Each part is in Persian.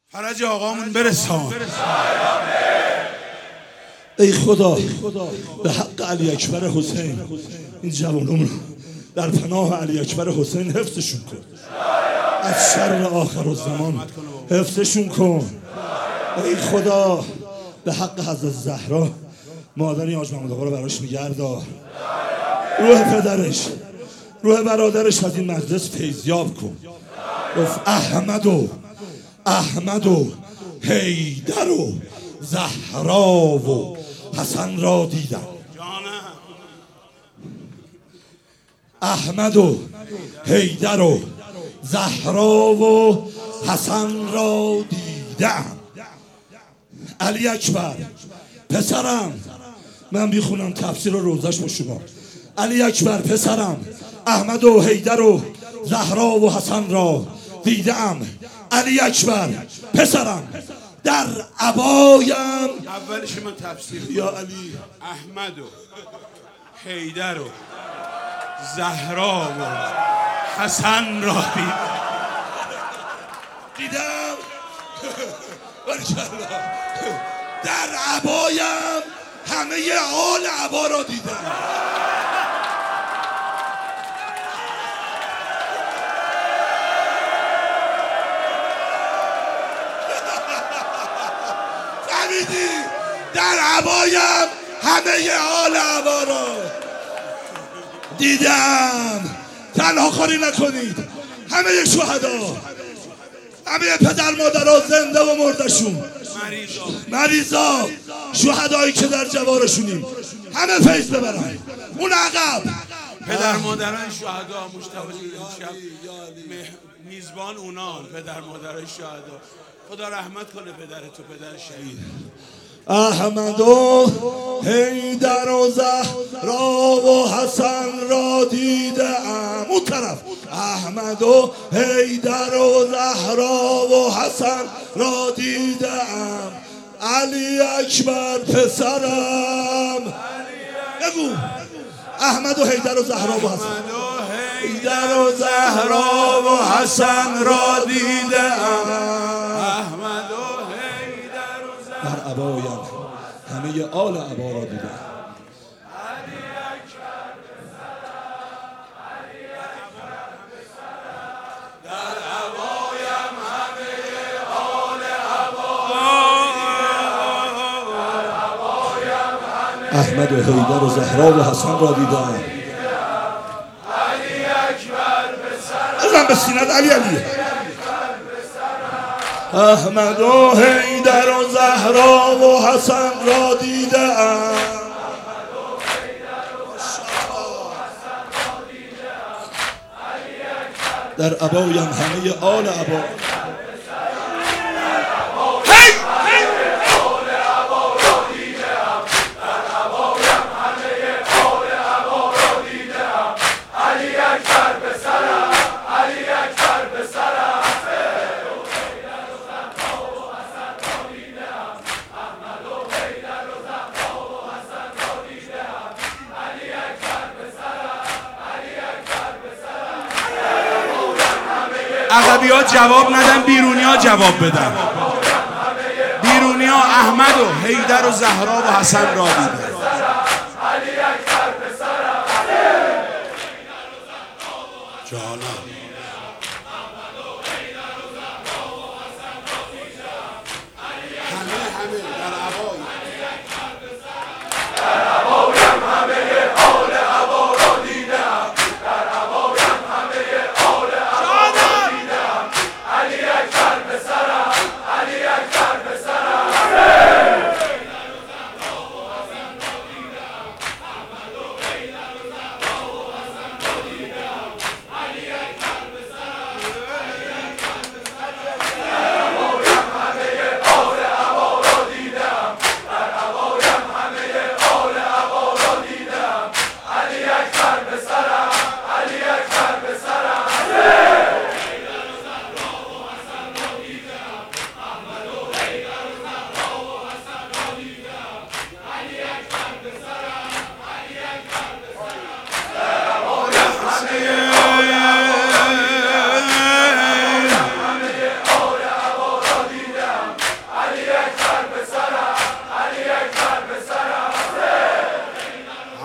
فرج آقامون برسان. ای خدا به حق علی اکبر حسین این جوانم رو در پناه علی اکبر حسین حفظشون کن، از شر آخرالزمان حفظشون کن. ای خدا به حق حضرت زهرا مادر حاج محمد آقا رو براش نگهدار، روح پدرش روح برادرش از این مجلس فیضیاب کن. گفت احمد و حیدر و زهرا و حسن را دیدم. احمد و حیدر و زهرا و حسن را دیدم. علی اکبر پسرم، من بیخونم تفسیر و روزش با شما. علی اکبر پسرم احمد و حیدر و زهرا و حسن را دیدم. علی اکبر پسرم در عبایم. اولش من تفسیر یا علی احمد و حیدر و زهرا و حسن را دیدم. در عبایم همه آل عبا را دیدم. فهمیدی؟ در عبایم همه آل عبا را دیدم. تنها کاری نکنید، همه شهدا، همه پدر مادرها زنده و مردشون، مریضا، شهدایی که در جوارشونیم، همه فیض ببرن. اون عقب پدر مادرای شهدا مجتبی امشب میزبان اونان، پدر مادرای شهدا. خدا رحمت کنه پدرتو، پدر شهید. احمد و حیدر و زهرا و حسن را دیدم. اون طرف احمد و حیدر و زهرا و حسن را دیدم. علی اکبر پسرم. بگو احمد و حیدر و زهرا و حسن، حیدر و زهرا و حسن را دیدم. احمد و حیدر و زهرا در عبایم همه آل عبا را دیدم. احمد و حیدر و زهرا و حسن را دیدم. علی اکبر بزن به سینت علی. احمد و حیدر و زهرا و حسن را دیدم. در عبایم همه آل عبا. عقبی ها جواب ندن، بیرونی ها جواب بدن. بیرونی ها احمد و حیدر و زهرا و حسن را دیدن. جانم همه در عبایی.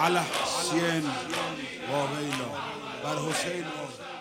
علی حسین و ویلا بر حسین